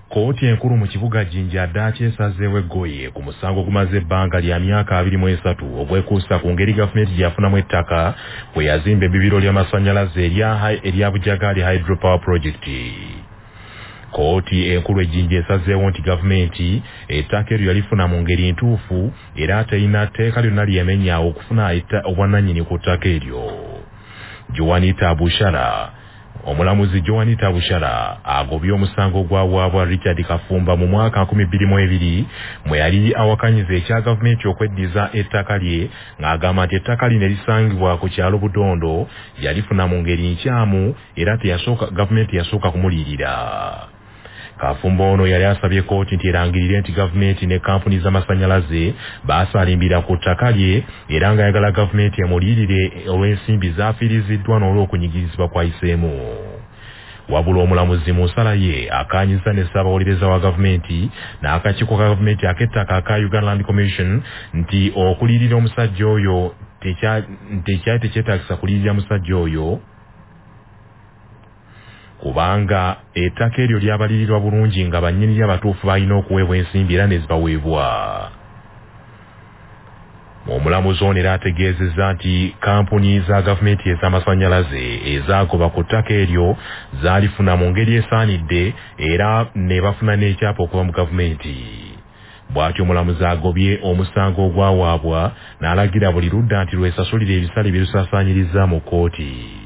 Kooti enkulu mu kibuga Jinja Ddaaki esazeewo eggoye ku musango gumaze ebbanga lya myaka 23 ogwekuusa ku ngeri gavumenti gyafunamu ettaka bwe yazimba ebbibiro ly'amasannyalaze erya Bujagali Hydropower Project. Kooti enkulu ejjinja esazeewo nti gavumenti ettaka eryo yalifuna mu ngeri ntuufu era terina tteeka lyonna lyemenya okufuna obwannannyini ku ttaka eryo. Omulamuzi Joanita Bushara agobye omusango gwa Richard Kafumba mu mwaka 2022 mwe yali awakanyiza ekya gavumenti okweddiza ettaka lye ng'agamba nti ettaka lino erisangibwa ku kyalo Budondo yalifuna mu ngeri nkyamu era gavumenti yasooka kumuliyirira. Kafumba ono yali asabye kooti nti erangirire nti gavumenti ne kampuni z'amasannyalaze baasalimbira ku ttaka lye era nga yagala gavumenti emuliyirire olw'ensimbi zaafiiriziddwa n'olw'okunyigirizibwa kwayiseemu. Wabula omulamuzi mu nsala ye akaanyiza ne ssaabawolereza wa gavumenti n'akakiiko ka gavumenti ak'ettaka aka Uganda Land Commission nti okuliyirira omusajja oyo tekyali tekyetaagisa kuliyirira musajja oyo kubanga ettaka eryo lyabalirirwa bulungi nga bannyini abatuufu balina okuweebwa ensimbi era ne zibaweebwa. Omulamuzi ono era ategeezezza nti kampuni za gavumenti ez'amasannyalaze ezaagoba ku ttaka eryo zaalifuna mu ngeri esaanidde era ne bafuna n'ekyapa okuva mu gavumenti. Bw'atyo omulamuzi agobye omusango ogwawaabwa n'alagira buli ludda nti lwesasulira ebisale bye lusaasaanyiriza mu kooti.